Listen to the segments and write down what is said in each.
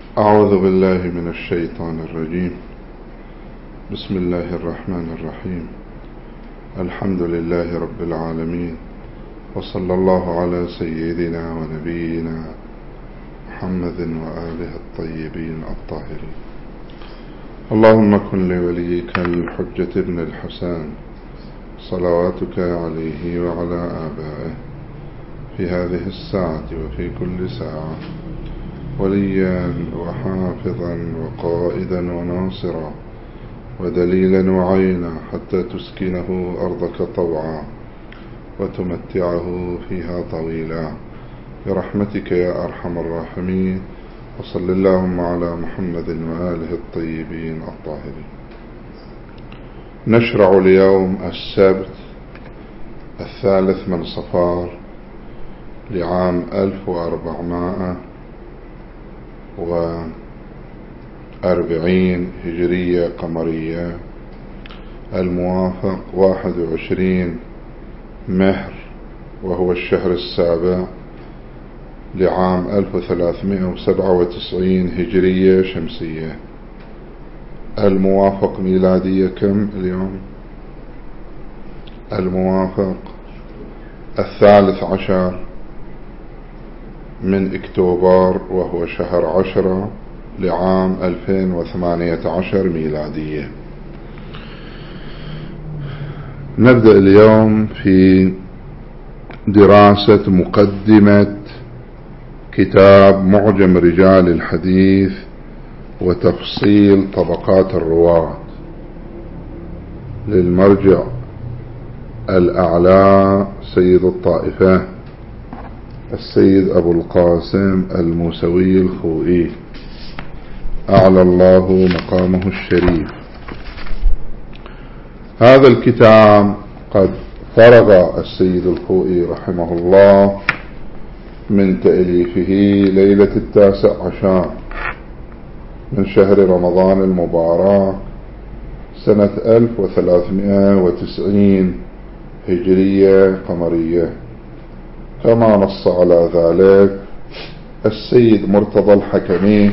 أعوذ بالله من الشيطان الرجيم. بسم الله الرحمن الرحيم. الحمد لله رب العالمين، وصلى الله على سيدنا ونبينا محمد وآله الطيبين الطاهرين. اللهم كن لوليك الحجة ابن الحسن صلواتك عليه وعلى آبائه في هذه الساعة وفي كل ساعة وليا وحافظا وقائدا وناصرا ودليلا وعينا، حتى تسكنه أرضك طوعا وتمتعه فيها طويلا برحمتك يا أرحم الراحمين. وصل اللهم على محمد وآله الطيبين الطاهرين. نشرع اليوم السبت 3 صفار لعام 1440 هجرية قمرية، الموافق 21 مهر وهو الشهر السابع لعام 1397 هجرية شمسية. الموافق ميلادية كم اليوم؟ الموافق 13 من أكتوبر وهو شهر 10 لعام 2018 ميلادية. نبدأ اليوم في دراسة مقدمة كتاب معجم رجال الحديث وتفصيل طبقات الرواة للمرجع الأعلى سيد الطائفة السيد أبو القاسم الموسوي الخوئي أعلى الله مقامه الشريف. هذا الكتاب قد فرغ السيد الخوئي رحمه الله من تأليفه ليلة 19 من شهر رمضان المبارك سنة 1390 هجرية قمرية، كما نص على ذلك السيد مرتضى الحكمي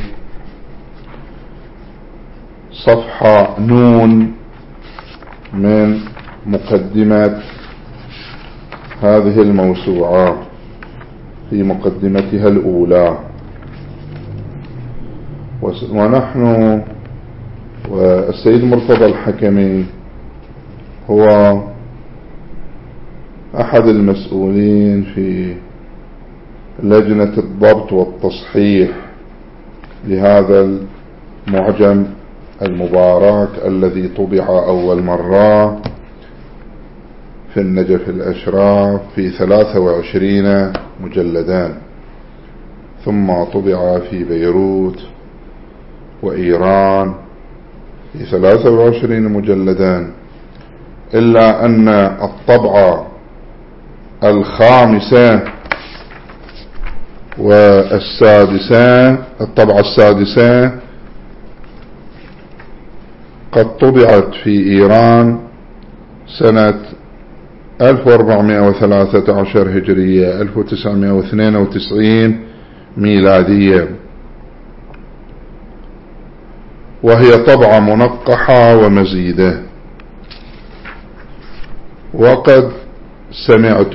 صفحة نون من مقدمة هذه الموسوعة في مقدمتها الأولى. ونحن والسيد مرتضى الحكمي هو أحد المسؤولين في لجنة الضبط والتصحيح لهذا المعجم المبارك الذي طبع أول مرة في النجف الأشراف في 23 مجلدان، ثم طبع في بيروت وإيران في 23 مجلدان، إلا أن الطبعة الخامسة والسادسة، الطبعة السادسة قد طبعت في إيران سنة 1413 هجرية 1992 ميلادية، وهي طبعة منقحة ومزيدة. وقد سمعت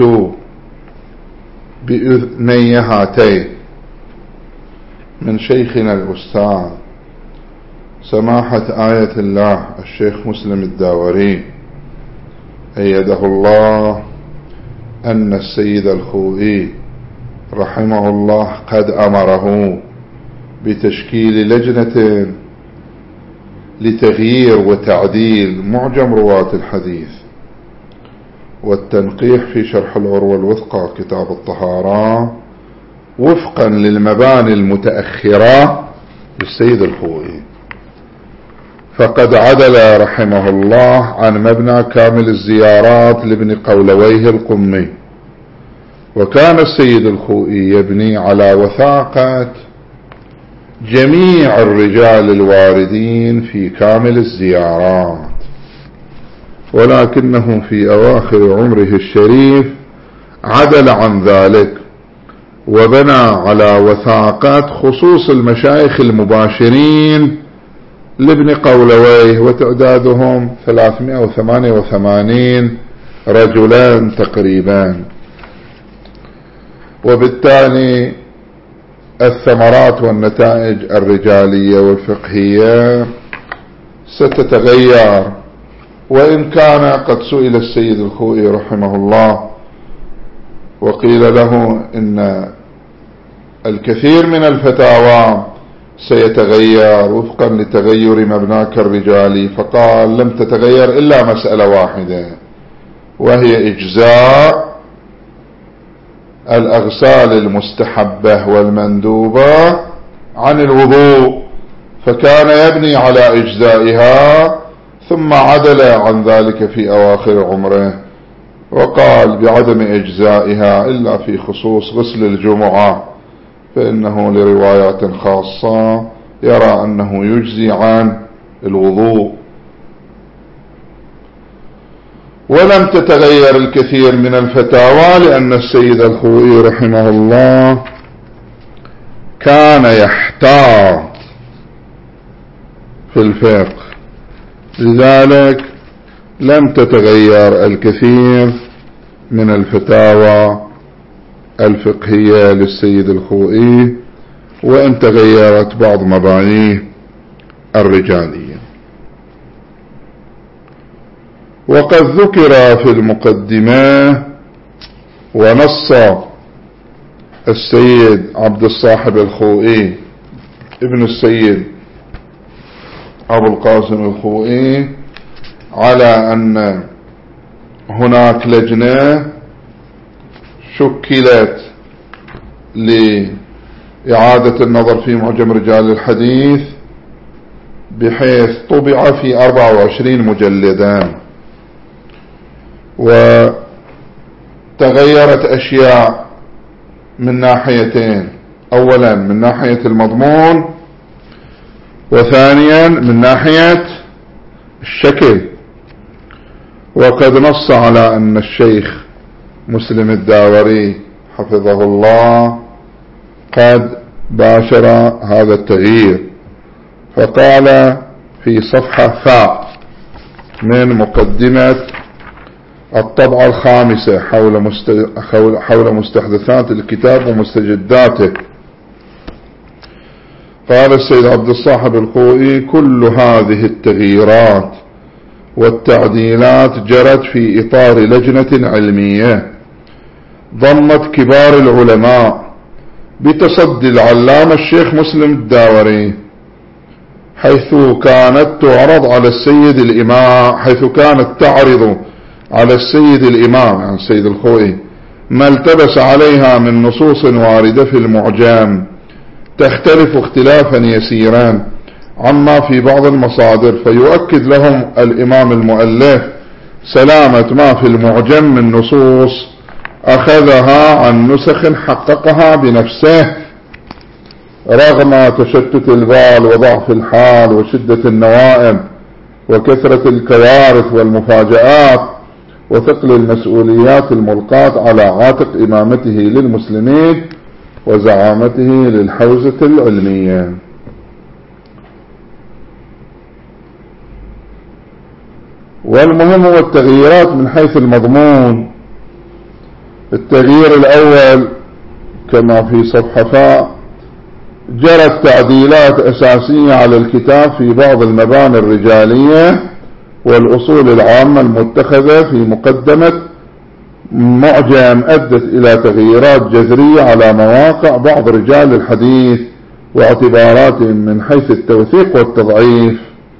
بأذني هاتين من شيخنا الأستاذ سماحة آية الله الشيخ مسلم الداوري أيده الله أن السيد الخوئي رحمه الله قد أمره بتشكيل لجنة لتغيير وتعديل معجم رواة الحديث والتنقيح في شرح العروة الوثقى كتاب الطهارة وفقا للمباني المتأخرة للسيد الخوئي. فقد عدل رحمه الله عن مبنى كامل الزيارات لابن قولويه القمي، وكان السيد الخوئي يبني على وثاقة جميع الرجال الواردين في كامل الزيارات، ولكنه في أواخر عمره الشريف عدل عن ذلك وبنى على وثاقات خصوص المشايخ المباشرين لابن قولويه، وتعدادهم 388 رجلان تقريبا. وبالتالي الثمرات والنتائج الرجالية والفقهية ستتغير. وإن كان قد سئل السيد الخوئي رحمه الله وقيل له إن الكثير من الفتاوى سيتغير وفقا لتغير مبناك الرجالي، فقال لم تتغير إلا مسألة واحدة، وهي إجزاء الأغسال المستحبة والمندوبة عن الوضوء، فكان يبني على إجزائها ثم عدل عن ذلك في أواخر عمره وقال بعدم إجزائها إلا في خصوص غسل الجمعة، فإنه لروايات خاصة يرى أنه يجزي عن الوضوء. ولم تتغير الكثير من الفتاوى لأن السيد الخوئي رحمه الله كان يحتاط في الفقه، لذلك لم تتغير الكثير من الفتاوى الفقهية للسيد الخوئي، وإن تغيرت بعض مبانيه الرجالية. وقد ذكر في المقدمة ونص السيد عبد الصاحب الخوئي ابن السيد أبو القاسم الخوئي على أن هناك لجنة شكلت لإعادة النظر في معجم رجال الحديث، بحيث طبع في 24 مجلدا، وتغيرت أشياء من ناحيتين: أولا من ناحية المضمون، وثانيا من ناحية الشكل. وقد نص على أن الشيخ مسلم الداوري حفظه الله قد باشر هذا التغيير، فقال في صفحة فاء من مقدمة الطبعة الخامسة حول مستحدثات الكتاب ومستجداته، قال السيد عبد الصاحب الخوئي: كل هذه التغييرات والتعديلات جرت في إطار لجنة علمية ضمت كبار العلماء بتصدي العلامة الشيخ مسلم الداوري، حيث كانت تعرض على السيد الإمام يعني السيد الخوئي ما التبس عليها من نصوص واردة في المعجم تختلف اختلافا يسيرا عما في بعض المصادر، فيؤكد لهم الإمام المؤلف سلامة ما في المعجم من نصوص أخذها عن نسخ حققها بنفسه، رغم تشتت البال وضعف الحال وشدة النوائب وكثرة الكوارث والمفاجآت وثقل المسؤوليات الملقاة على عاتق إمامته للمسلمين وزعامته للحوزة العلمية. والمهم هو التغييرات من حيث المضمون. التغيير الأول كما في صفحة فاء: جرت تعديلات أساسية على الكتاب في بعض المباني الرجالية والأصول العامة المتخذة في مقدمة معجم أدت إلى تغييرات جذرية على مواقع بعض رجال الحديث واعتباراتهم من حيث التوثيق والتضعيف.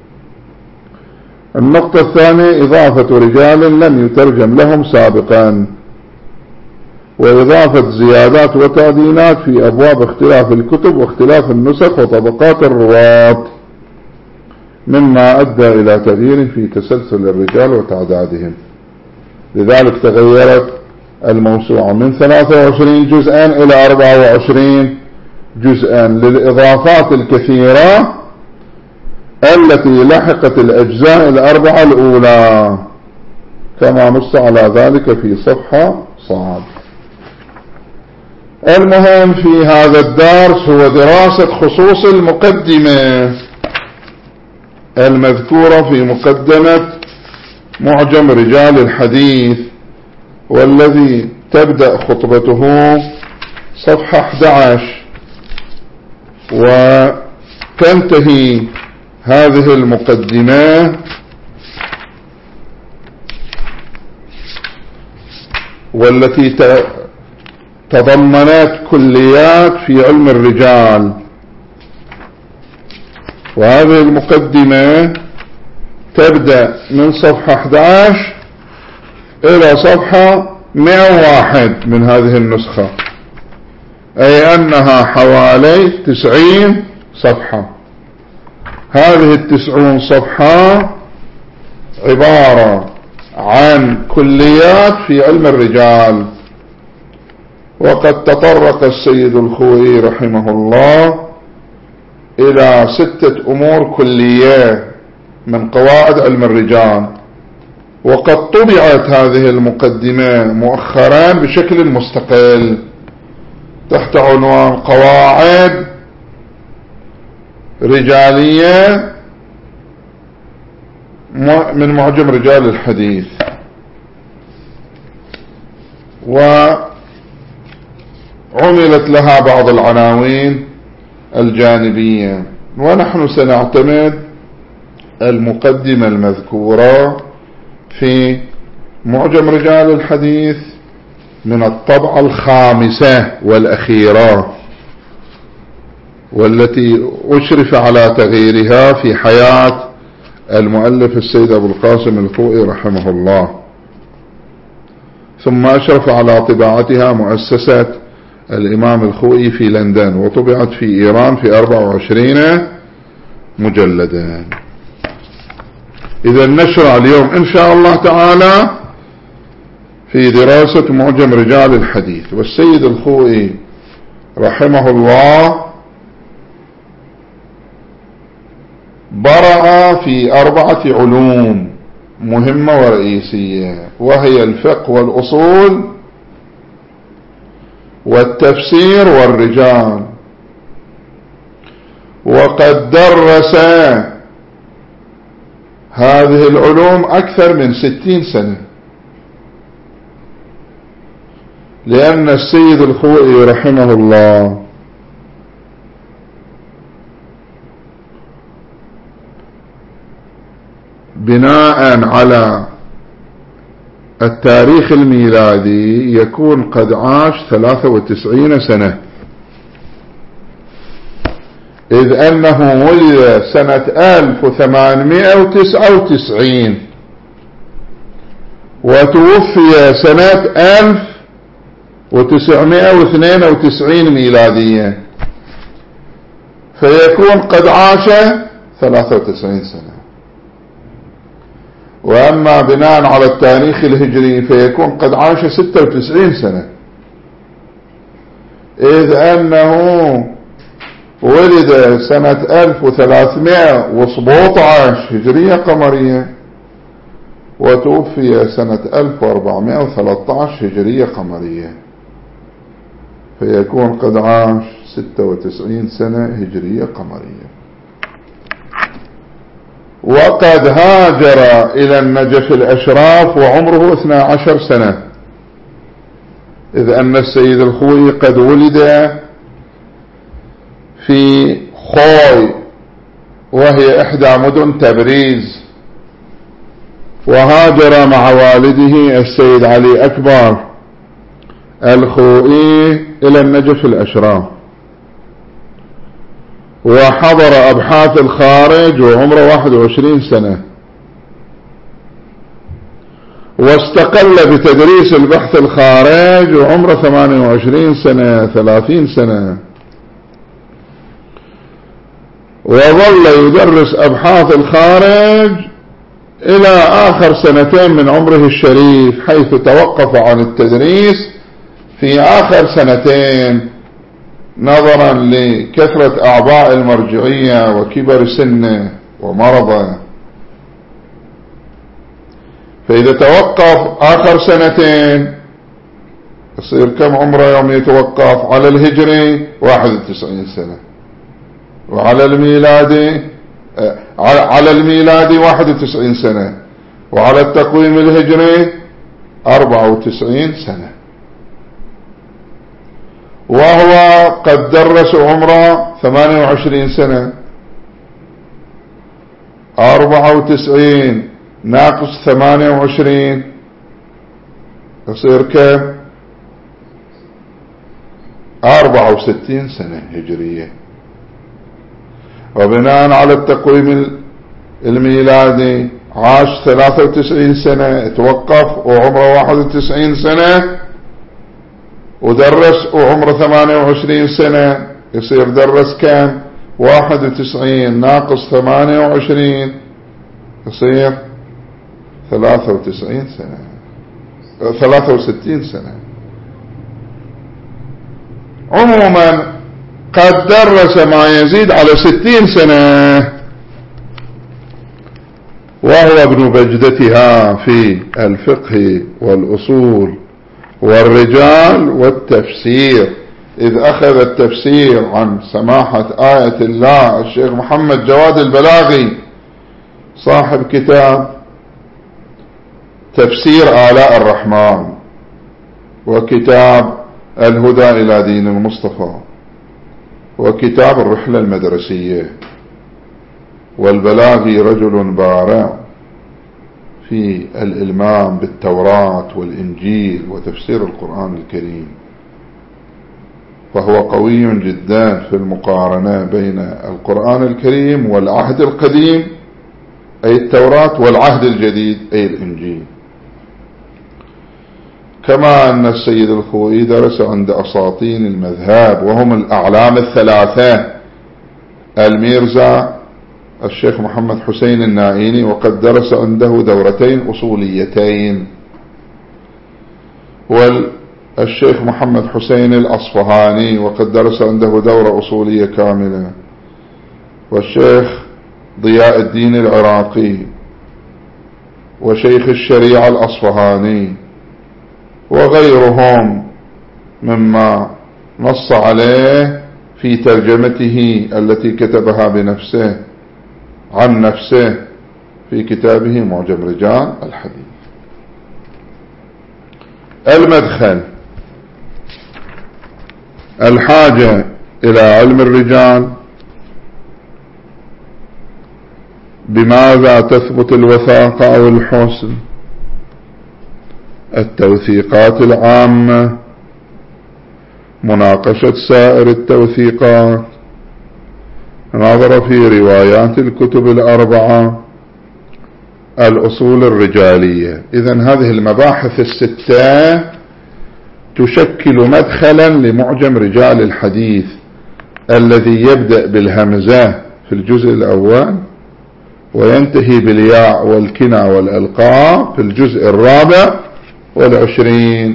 النقطة الثانية: إضافة رجال لم يترجم لهم سابقا، وإضافة زيادات وتعديلات في أبواب اختلاف الكتب واختلاف النسخ وطبقات الرواة، مما أدى إلى تغيير في تسلسل الرجال وتعدادهم. لذلك تغيرت الموسوعة من 23 جزءا إلى 24 جزءا للإضافات الكثيرة التي لحقت الأجزاء الأربعة الأولى، كما نص على ذلك في صفحة صاد. المهم في هذا الدرس هو دراسة خصوص المقدمة المذكورة في مقدمة معجم رجال الحديث، والذي تبدأ خطبته صفحة 11 وتنتهي هذه المقدمة والتي تضمنت كليات في علم الرجال. وهذه المقدمة تبدأ من صفحة 11 إلى صفحة 101 من هذه النسخة، أي أنها حوالي 90 صفحة. هذه 90 صفحة عبارة عن كليات في علم الرجال. وقد تطرق السيد الخوئي رحمه الله إلى 6 أمور كلية من قواعد علم الرجال، وقد طبعت هذه المقدمة مؤخرا بشكل مستقل تحت عنوان قواعد رجالية من معجم رجال الحديث، وعملت لها بعض العناوين الجانبية. ونحن سنعتمد المقدمة المذكورة في معجم رجال الحديث من الطبعة 5 والأخيرة، والتي أشرف على تغييرها في حياة المؤلف السيد أبو القاسم الخوئي رحمه الله، ثم أشرف على طباعتها مؤسسة الإمام الخوئي في لندن، وطبعت في إيران في 24 مجلدا. إذا نشرع اليوم إن شاء الله تعالى في دراسة معجم رجال الحديث. والسيد الخوئي رحمه الله برع في 4 علوم مهمة ورئيسية، وهي الفقه والأصول والتفسير والرجال. وقد درس هذه العلوم أكثر من 60 سنة، لأن السيد الخوئي رحمه الله بناء على التاريخ الميلادي يكون قد عاش 93 سنة، إذ أنه ولد سنة 1899 وتوفي سنة 1992 ميلادية، فيكون قد عاش 93 سنة. وأما بناء على التاريخ الهجري فيكون قد عاش 96 سنة، إذ أنه ولد سنة 1317 هجرية قمرية وتوفي سنة 1413 هجرية قمرية، فيكون قد عاش 96 سنة هجرية قمرية. وقد هاجر إلى النجف الأشراف وعمره 12 سنة، إذ أن السيد الخوئي قد ولد في خوي، وهي إحدى مدن تبريز، وهاجر مع والده السيد علي أكبر الخوئي إلى النجف الأشراف، وحضر أبحاث الخارج وعمره 21 سنة، واستقل بتدريس البحث الخارج وعمره 28 سنة 30 سنة، وظل يدرس أبحاث الخارج إلى آخر 2 من عمره الشريف، حيث توقف عن التدريس في آخر 2 نظرا لكثرة أعباء المرجعية وكبر سنه ومرضه. فإذا توقف آخر 2 يصير كم عمره يوم يتوقف؟ على الهجري 91 سنة، وعلى الميلادي على الميلادي 91 سنة، وعلى التقويم الهجري 94 سنة. وهو قد درس عمره 28 سنة، 94 ناقص 28 يصير كم؟ 64 سنة هجرية. وبناء على التقويم الميلادي عاش 93 سنة، توقف وعمره 91 سنة، ودرس وعمره 28 سنة، يصير درس كم؟ 91 ناقص 28 يصير 63 سنة، 63 سنة. عموما قد درس ما يزيد على 60 سنة، وهو ابن بجدتها في الفقه والأصول والرجال والتفسير، إذ أخذ التفسير عن سماحة آية الله الشيخ محمد جواد البلاغي صاحب كتاب تفسير آلاء الرحمن، وكتاب الهدى إلى دين المصطفى، وكتاب الرحلة المدرسية. والبلاغي رجل بارع في الإلمام بالتوراة والإنجيل وتفسير القرآن الكريم، فهو قوي جدا في المقارنة بين القرآن الكريم والعهد القديم أي التوراة والعهد الجديد أي الإنجيل. كما أن السيد الخوئي درس عند أساطين المذهب، وهم الأعلام الثلاثة، الميرزا الشيخ محمد حسين النائيني، وقد درس عنده دورتين أصوليتين، والشيخ محمد حسين الأصفهاني وقد درس عنده دورة أصولية كاملة، والشيخ ضياء الدين العراقي، وشيخ الشريعة الأصفهاني، وغيرهم مما نص عليه في ترجمته التي كتبها بنفسه عن نفسه في كتابه معجم رجال الحديث. المدخل: الحاجة إلى علم الرجال، بماذا تثبت الوثاقة أو الحسن، التوثيقات العامة، مناقشة سائر التوثيقات، نظر في روايات الكتب الأربعة، الأصول الرجالية. إذن هذه المباحث الستة تشكل مدخلا لمعجم رجال الحديث الذي يبدأ بالهمزة في الجزء الأول وينتهي بالياء والكنى والألقاب في الجزء الرابع والعشرين.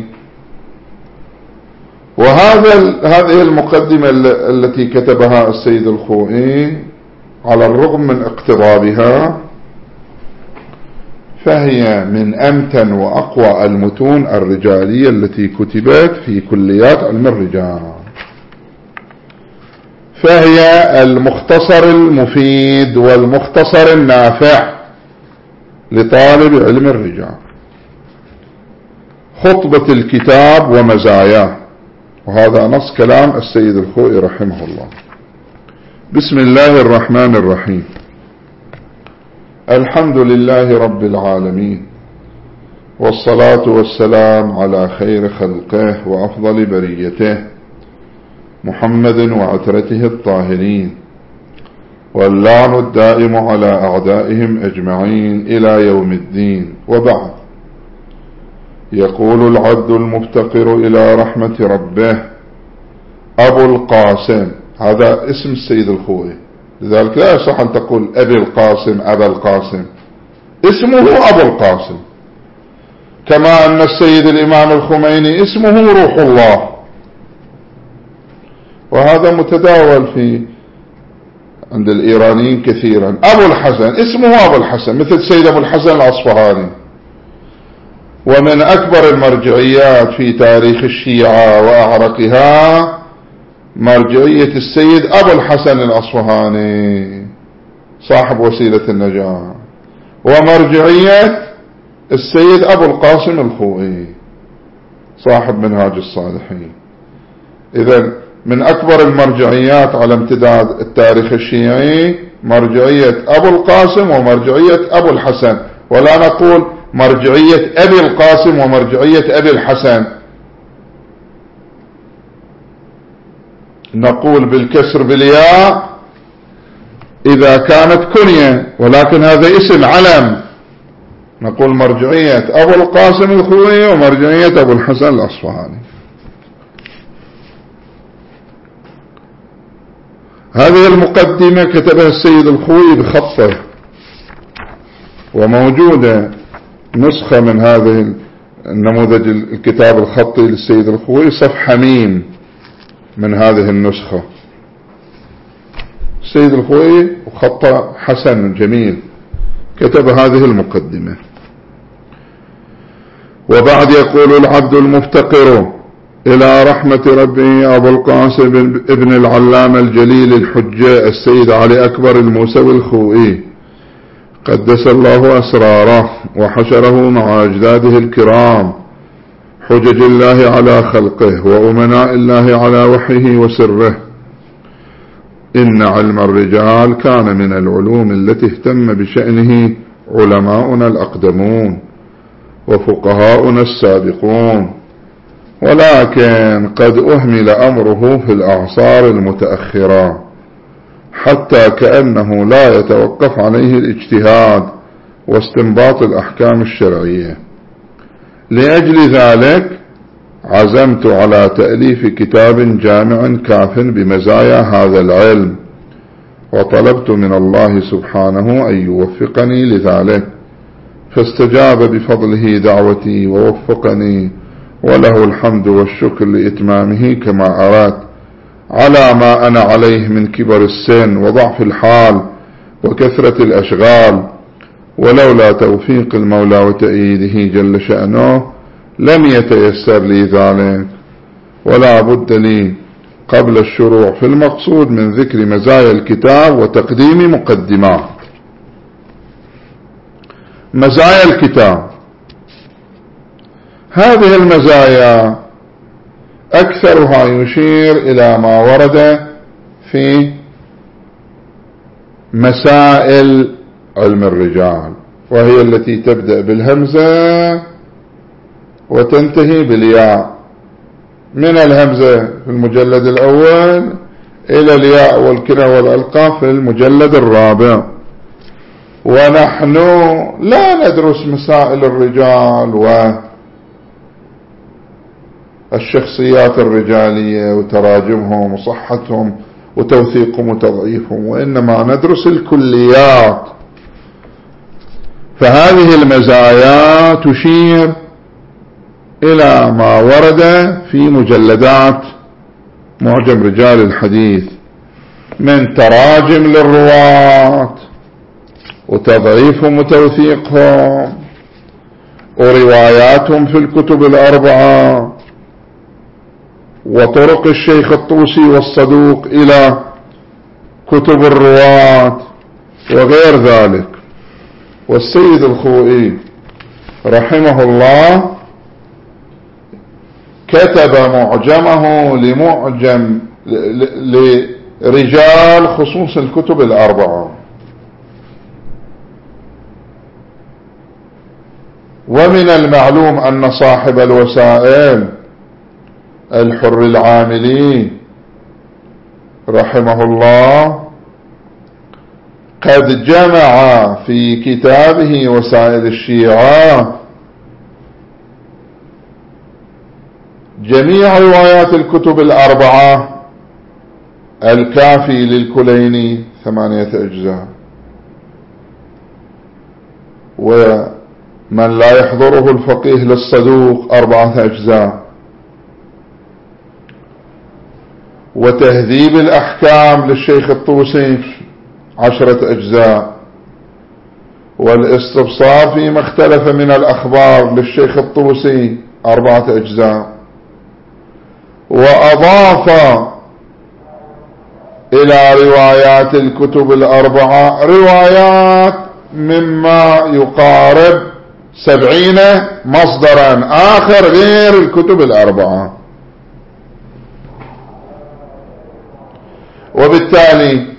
هذه المقدمة التي كتبها السيد الخوئي على الرغم من اقتضابها فهي من أمتن وأقوى المتون الرجالية التي كتبت في كليات علم الرجال، فهي المختصر المفيد والمختصر النافع لطالب علم الرجال. خطبة الكتاب ومزاياه، وهذا نص كلام السيد الخوئي رحمه الله. بسم الله الرحمن الرحيم. الحمد لله رب العالمين، والصلاة والسلام على خير خلقه وأفضل بريته محمد وعترته الطاهرين، واللعن الدائم على أعدائهم أجمعين إلى يوم الدين. وبعد، يقول العبد المفتقر إلى رحمة ربه أبو القاسم، هذا اسم السيد الخوئي، لذلك لا يصح أن تقول أبي القاسم أبا القاسم، اسمه أبو القاسم، كما أن السيد الإمام الخميني اسمه روح الله، وهذا متداول عند الإيرانيين كثيرا. أبو الحسن اسمه أبو الحسن، مثل السيد أبو الحسن الأصفهاني، ومن أكبر المرجعيات في تاريخ الشيعة وأعرقها مرجعية السيد أبو الحسن الأصفهاني صاحب وسيلة النجاة، ومرجعية السيد أبو القاسم الخوئي صاحب منهاج الصالحين. إذن من أكبر المرجعيات على امتداد التاريخ الشيعي مرجعية أبو القاسم ومرجعية أبو الحسن، ولا نقول مرجعية أبي القاسم ومرجعية أبي الحسن، نقول بالكسر بالياء إذا كانت كنية، ولكن هذا اسم علم، نقول مرجعية أبو القاسم الخوئي ومرجعية أبو الحسن الأصفهاني. هذه المقدمة كتبها السيد الخوئي بخطه، وموجودة نسخة من هذه النموذج الكتاب الخطي للسيد الخوئي، صفحة ميم من هذه النسخة. السيد الخوئي وخطه حسن جميل كتب هذه المقدمة. وبعد يقول العبد المفتقر إلى رحمة ربه أبو القاسم ابن العلامة الجليل الحجة السيد علي أكبر الموسوي الخوئي قدس الله أسراره وحشره مع أجداده الكرام حجج الله على خلقه وأمناء الله على وحيه وسره. إن علم الرجال كان من العلوم التي اهتم بشأنه علماؤنا الأقدمون وفقهاؤنا السابقون، ولكن قد أهمل أمره في الأعصار المتأخرة حتى كأنه لا يتوقف عليه الاجتهاد واستنباط الأحكام الشرعية. لأجل ذلك عزمت على تأليف كتاب جامع كاف بمزايا هذا العلم، وطلبت من الله سبحانه أن يوفقني لذلك، فاستجاب بفضله دعوتي ووفقني، وله الحمد والشكر لإتمامه كما أردت، على ما أنا عليه من كبر السن وضعف الحال وكثرة الأشغال، ولولا توفيق المولى وتأييده جل شأنه لم يتيسر لي ذلك. ولا بد لي قبل الشروع في المقصود من ذكر مزايا الكتاب وتقديم مقدمات. مزايا الكتاب، هذه المزايا أكثرها يشير إلى ما ورد في مسائل علم الرجال، وهي التي تبدأ بالهمزة وتنتهي بالياء، من الهمزة في المجلد الأول إلى الياء والكنى والألقاب في المجلد الرابع. ونحن لا ندرس مسائل الرجال والشخصيات الرجالية وتراجمهم وصحتهم وتوثيقهم وتضعيفهم، وإنما ندرس الكليات. فهذه المزايا تشير إلى ما ورد في مجلدات معجم رجال الحديث من تراجم للرواة وتضعيفهم وتوثيقهم ورواياتهم في الكتب الأربعة وطرق الشيخ الطوسي والصدوق إلى كتب الرواة وغير ذلك. والسيد الخوئي رحمه الله كتب معجمه لرجال خصوص الكتب الأربعة. ومن المعلوم أن صاحب الوسائل الحر العاملي رحمه الله قد جمع في كتابه وسائل الشيعة جميع روايات الكتب الأربعة الكافي للكليني 8 أجزاء، ومن لا يحضره الفقيه للصدوق 4 أجزاء، وتهذيب الأحكام للشيخ الطوسي 10 أجزاء، والاستبصار فيما اختلف من الأخبار للشيخ الطوسي 4 أجزاء. وأضاف إلى روايات الكتب 4 روايات مما يقارب 70 مصدرا آخر غير الكتب 4. وبالتالي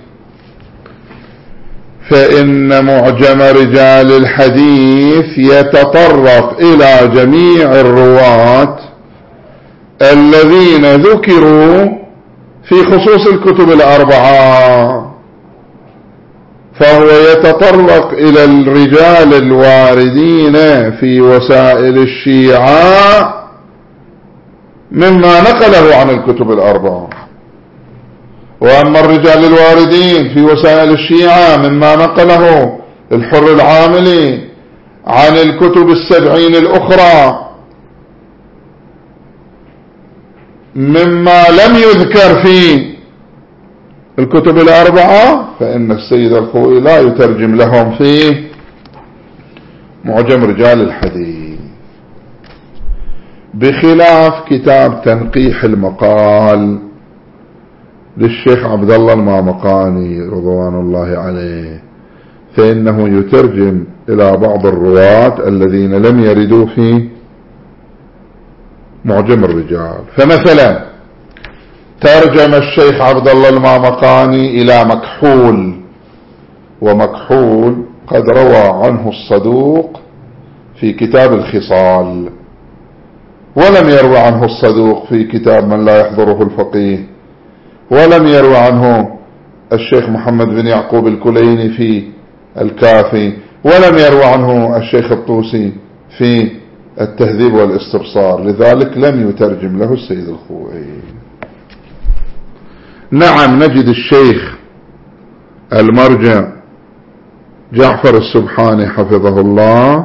فإن معجم رجال الحديث يتطرق إلى جميع الرواة الذين ذكروا في خصوص الكتب 4، فهو يتطرق إلى الرجال الواردين في وسائل الشيعة مما نقله عن الكتب 4. وأما الرجال الواردين في وسائل الشيعة مما نقله الحر العاملي عن الكتب 70 الأخرى مما لم يذكر في الكتب 4، فإن السيد الخوئي لا يترجم لهم في معجم رجال الحديث، بخلاف كتاب تنقيح المقال للشيخ عبد الله المامقاني رضوان الله عليه، فإنه يترجم إلى بعض الرواة الذين لم يردوا في معجم الرجال. فمثلا ترجم الشيخ عبد الله المامقاني إلى مكحول، ومكحول قد روى عنه الصدوق في كتاب الخصال، ولم يروى عنه الصدوق في كتاب من لا يحضره الفقيه، ولم يروى عنه الشيخ محمد بن يعقوب الكليني في الكافي، ولم يروى عنه الشيخ الطوسي في التهذيب والاستبصار، لذلك لم يترجم له السيد الخوئي. نعم، نجد الشيخ المرجع جعفر السبحاني حفظه الله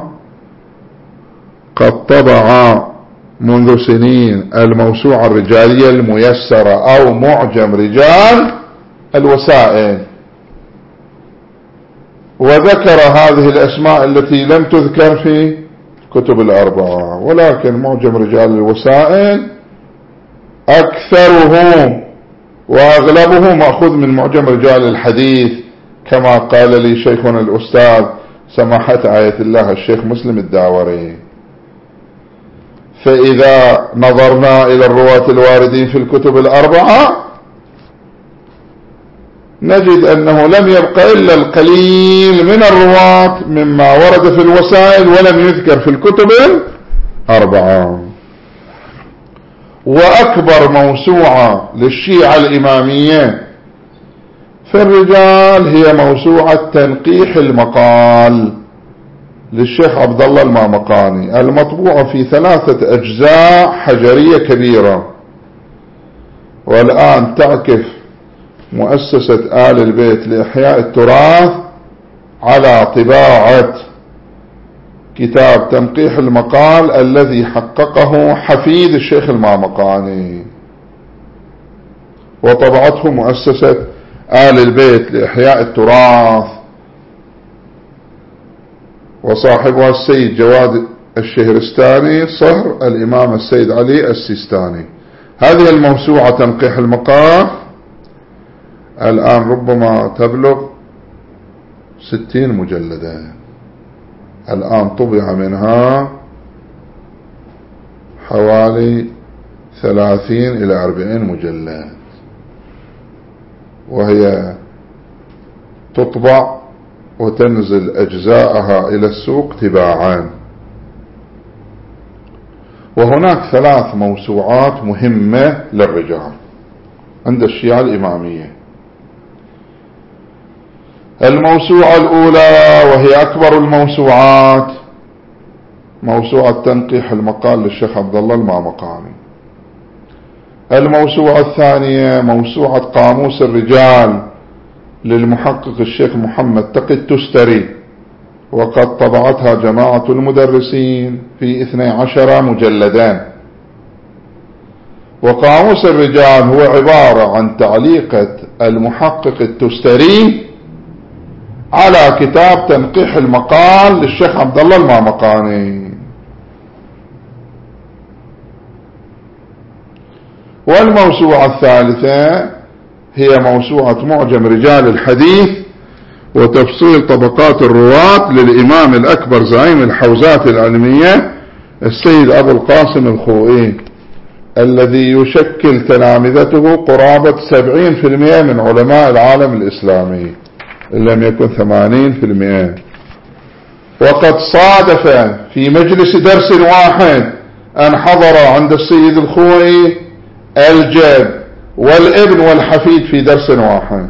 قد طبع منذ سنين الموسوعة الرجالية الميسرة أو معجم رجال الوسائل، وذكر هذه الأسماء التي لم تذكر في كتب 4، ولكن معجم رجال الوسائل أكثره وأغلبه مأخوذ من معجم رجال الحديث، كما قال لي شيخنا الأستاذ سماحة آية الله الشيخ مسلم الداوري. فإذا نظرنا إلى الرواة الواردين في الكتب 4 نجد أنه لم يبقى إلا القليل من الرواة مما ورد في الوسائل ولم يذكر في الكتب 4. وأكبر موسوعة للشيعة الإمامية في الرجال هي موسوعة تنقيح المقال للشيخ عبد الله المامقاني، المطبوعة في 3 أجزاء حجرية كبيرة. والآن تعكف مؤسسة آل البيت لإحياء التراث على طباعة كتاب تنقيح المقال الذي حققه حفيد الشيخ المامقاني، وطبعته مؤسسة آل البيت لإحياء التراث، وصاحبها السيد جواد الشهرستاني صهر الإمام السيد علي السيستاني. هذه الموسوعة تنقيح المقال الآن ربما تبلغ 60 مجلدا، الآن طبع منها حوالي 30 إلى 40 مجلد، وهي تطبع وتنزل أجزاءها إلى السوق تباعا. وهناك 3 موسوعات مهمة للرجال عند الشيعة الإمامية. الموسوعة الأولى وهي أكبر الموسوعات موسوعة تنقيح المقال للشيخ عبد الله المامقاني. الموسوعة الثانية موسوعة قاموس الرجال للمحقق الشيخ محمد تقي التستري، وقد طبعتها جماعة المدرسين في 12 مجلدا. وقاموس الرجال هو عبارة عن تعليقة المحقق التستري على كتاب تنقيح المقال للشيخ عبد الله المامقاني. والموسوعة الثالثة هي موسوعة معجم رجال الحديث وتفصيل طبقات الرواة للإمام الأكبر زعيم الحوزات العلمية السيد أبو القاسم الخوئي، الذي يشكل تلامذته قرابة 70% من علماء العالم الإسلامي إن لم يكن 80%. وقد صادف في مجلس درس واحد أن حضر عند السيد الخوئي الجد والابن والحفيد في درس واحد،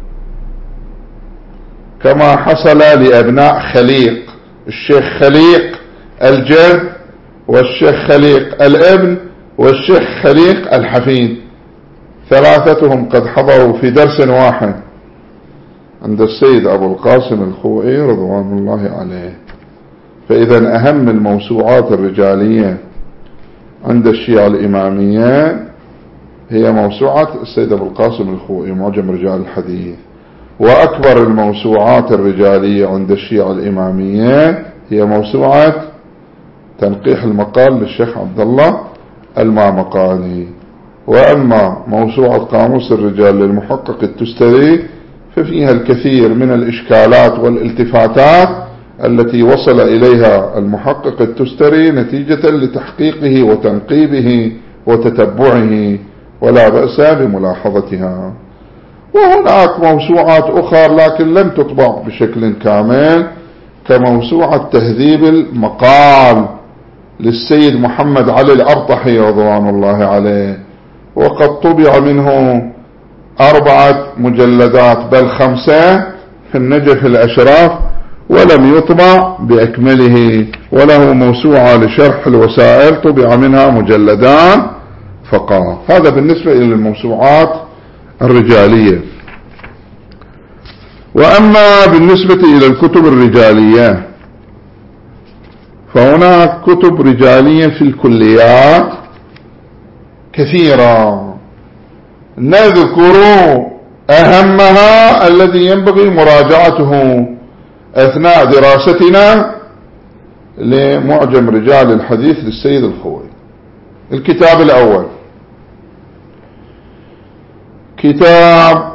كما حصل لأبناء خليق، الشيخ خليق الجد والشيخ خليق الابن والشيخ خليق الحفيد، ثلاثتهم قد حضروا في درس واحد عند السيد أبو القاسم الخوئي رضوان الله عليه. فإذا أهم الموسوعات الرجالية عند الشيعة الإمامية هي موسوعة السيد أبو القاسم الخوئي معجم رجال الحديث، وأكبر الموسوعات الرجالية عند الشيعة الإمامية هي موسوعة تنقيح المقال للشيخ عبد الله المامقاني. وأما موسوعة قاموس الرجال للمحقق التستري ففيها الكثير من الإشكالات والالتفاتات التي وصل إليها المحقق التستري نتيجة لتحقيقه وتنقيبه وتتبعه، ولا بأس بملاحظتها. وهناك موسوعات أخرى لكن لم تطبع بشكل كامل، كموسوعة تهذيب المقال للسيد محمد علي الأرطحي رضوان الله عليه، وقد طبع منه 4 مجلدات بل 5 في النجف الأشراف، ولم يطبع بأكمله. وله موسوعة لشرح الوسائل طبع منها مجلدان فقط. هذا بالنسبة إلى الموسوعات الرجالية. وأما بالنسبة إلى الكتب الرجالية فهناك كتب رجالية في الكليات كثيرة، نذكر أهمها الذي ينبغي مراجعته أثناء دراستنا لمعجم رجال الحديث للسيد الخوئي. الكتاب الأول كتاب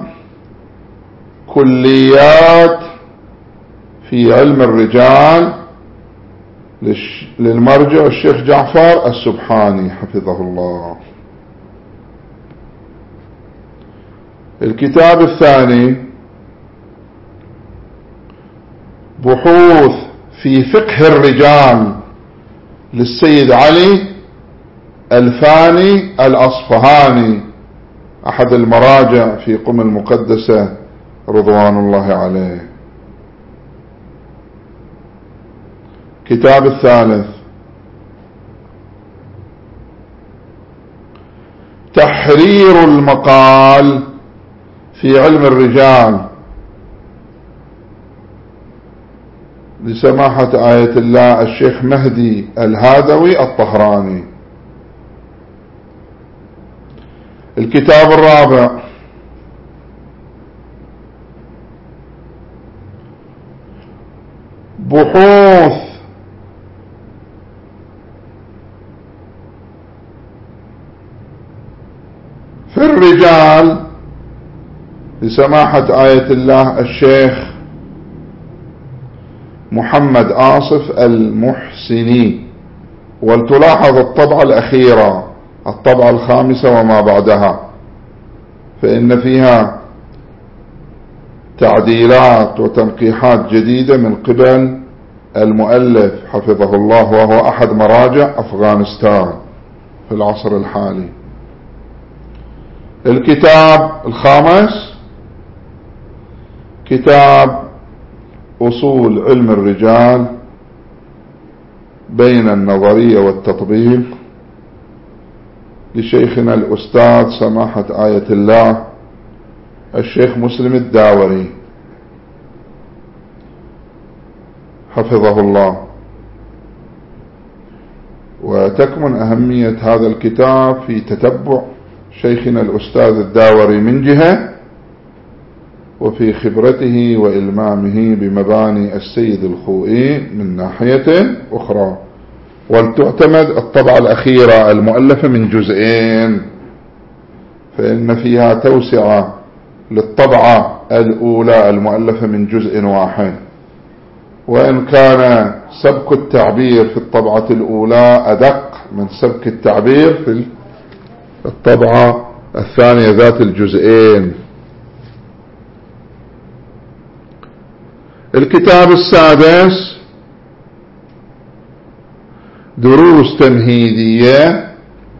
كليات في علم الرجال للمرجع الشيخ جعفر السبحاني حفظه الله. الكتاب الثاني بحوث في فقه الرجال للسيد علي الفاني الأصفهاني، أحد المراجع في قم المقدسة رضوان الله عليه. الكتاب الثالث تحرير المقال في علم الرجال لسماحة آية الله الشيخ مهدي الهادوي الطهراني. الكتاب الرابع بحوث في الرجال لسماحة آية الله الشيخ محمد آصف المحسني. ولتلاحظ الطبعة الأخيرة، الطبعة الخامسة وما بعدها، فإن فيها تعديلات وتنقيحات جديدة من قبل المؤلف حفظه الله، وهو أحد مراجع أفغانستان في العصر الحالي. الكتاب الخامس كتاب أصول علم الرجال بين النظرية والتطبيق لشيخنا الأستاذ سماحة آية الله الشيخ مسلم الداوري حفظه الله. وتكمن أهمية هذا الكتاب في تتبع شيخنا الأستاذ الداوري من جهة، وفي خبرته وإلمامه بمباني السيد الخوئي من ناحية أخرى. ولتعتمد الطبعة الأخيرة المؤلفة من جزئين، فإن فيها توسعة للطبعة الأولى المؤلفة من جزء واحد، وإن كان سبك التعبير في الطبعة الأولى أدق من سبك التعبير في الطبعة الثانية ذات الجزئين. الكتاب السادس دروس تمهيدية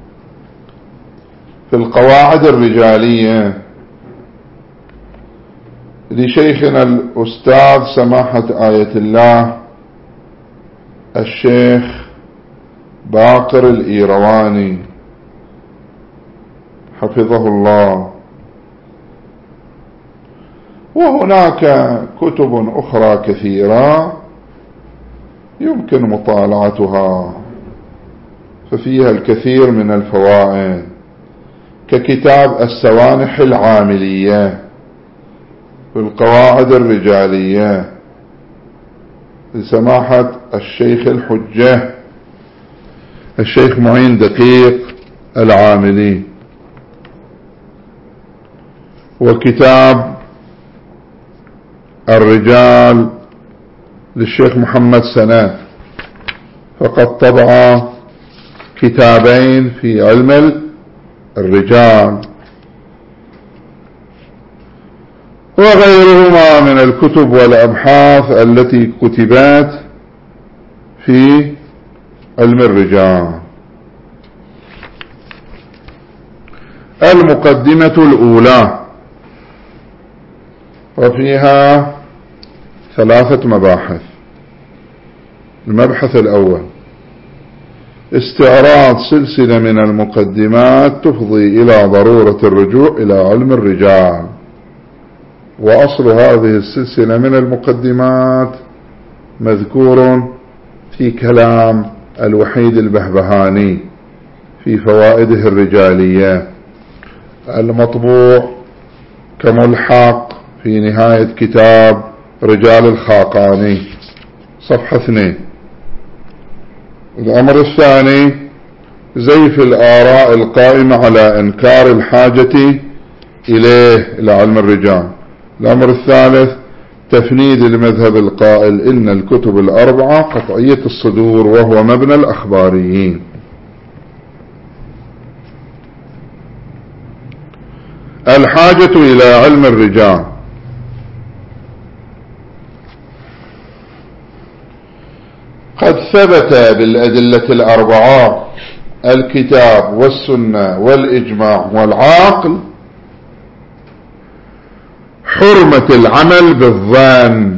في القواعد الرجالية لشيخنا الأستاذ سماحة آية الله الشيخ باقر الإيرواني حفظه الله. وهناك كتب أخرى كثيرة يمكن مطالعتها، ففيها الكثير من الفوائد، ككتاب السوانح العاملية في القواعد الرجالية لسماحة الشيخ الحجة الشيخ معين دقيق العاملي، وكتاب الرجال للشيخ محمد سنة، فقد طبع كتابين في علم الرجال، وغيرهما من الكتب والأبحاث التي كتبت في علم الرجال. المقدمة الأولى وفيها 3 مباحث. المبحث الأول استعراض سلسلة من المقدمات تفضي إلى ضرورة الرجوع إلى علم الرجال، وأصل هذه السلسلة من المقدمات مذكور في كلام الوحيد البهبهاني في فوائده الرجالية المطبوع كملحق في نهاية كتاب رجال الخاقاني صفحة 2. الأمر الثاني زيف الآراء القائمة على إنكار الحاجة إليه إلى علم الرجال. الأمر الثالث تفنيد المذهب القائل إن الكتب الأربعة قطعية الصدور وهو مبنى الأخباريين. الحاجة إلى علم الرجال. قد ثبت بالأدلة الأربعة الكتاب والسنة والإجماع والعقل حرمة العمل بالظن،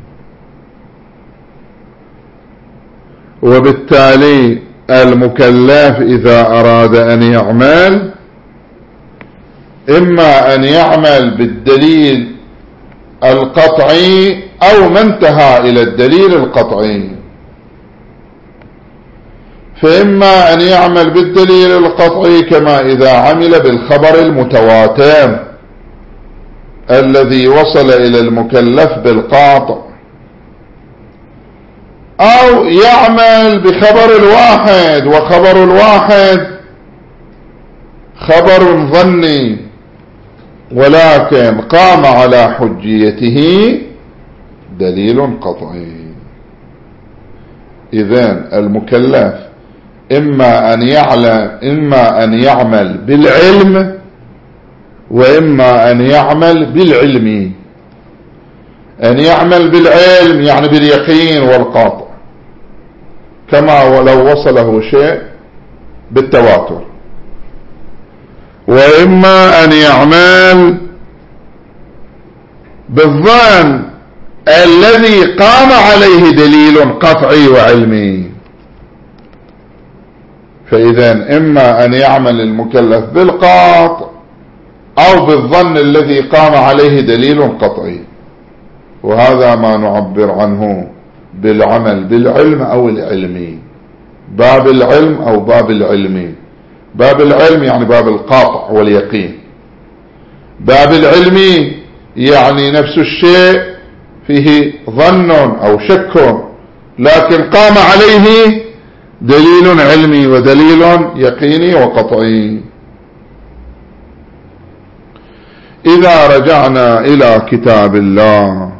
وبالتالي المكلف إذا أراد أن يعمل إما أن يعمل بالدليل القطعي أو ما انتهى إلى الدليل القطعي. فإما أن يعمل بالدليل القطعي كما إذا عمل بالخبر المتواتر الذي وصل إلى المكلف بالقاطع، أو يعمل بخبر الواحد، وخبر الواحد خبر ظني ولكن قام على حجيته دليل قطعي. إذن المكلف إما أن يعمل بالعلم وإما أن يعمل بالعلم. أن يعمل بالعلم يعني باليقين والقاطع، كما ولو وصله شيء بالتواتر، وإما أن يعمل بالظن الذي قام عليه دليل قطعي وعلمي. فإذا إما أن يعمل المكلف بالقاطع أو بالظن الذي قام عليه دليل قطعي، وهذا ما نعبر عنه بالعمل بالعلم أو العلمي، باب العلم أو باب العلمي. باب العلم يعني باب القاطع واليقين، باب العلمي يعني نفس الشيء فيه ظن أو شك، لكن قام عليه دليل علمي ودليل يقيني وقطعي. إذا رجعنا إلى كتاب الله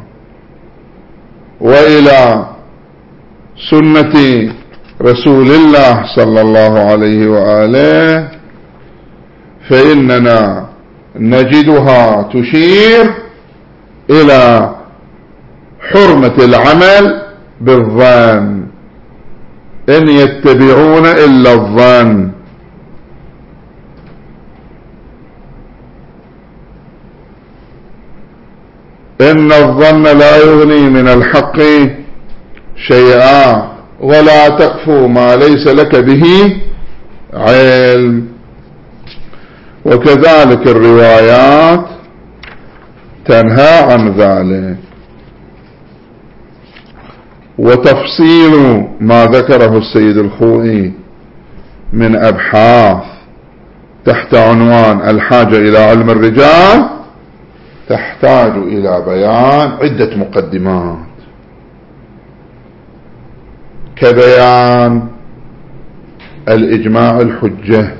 وإلى سنة رسول الله صلى الله عليه وآله فإننا نجدها تشير إلى حرمة العمل بالظن، إن يتبعون إلا الظن. إن الظن لا يغني من الحق شيئا ولا تقف ما ليس لك به علم. وكذلك الروايات تنهى عن ذلك. وتفصيل ما ذكره السيد الخوئي من أبحاث تحت عنوان الحاجة إلى علم الرجال تحتاج إلى بيان عدة مقدمات، كبيان الإجماع الحجة،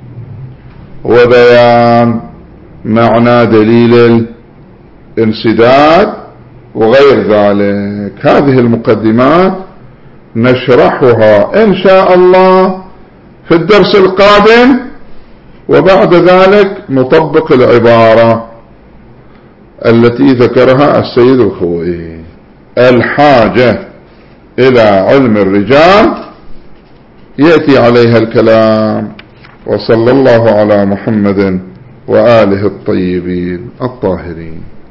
وبيان معنى دليل الانسداد وغير ذلك. هذه المقدمات نشرحها إن شاء الله في الدرس القادم، وبعد ذلك نطبق العبارة التي ذكرها السيد الخوئي: الحاجة إلى علم الرجال يأتي عليها الكلام. وصلى الله على محمد وآله الطيبين الطاهرين.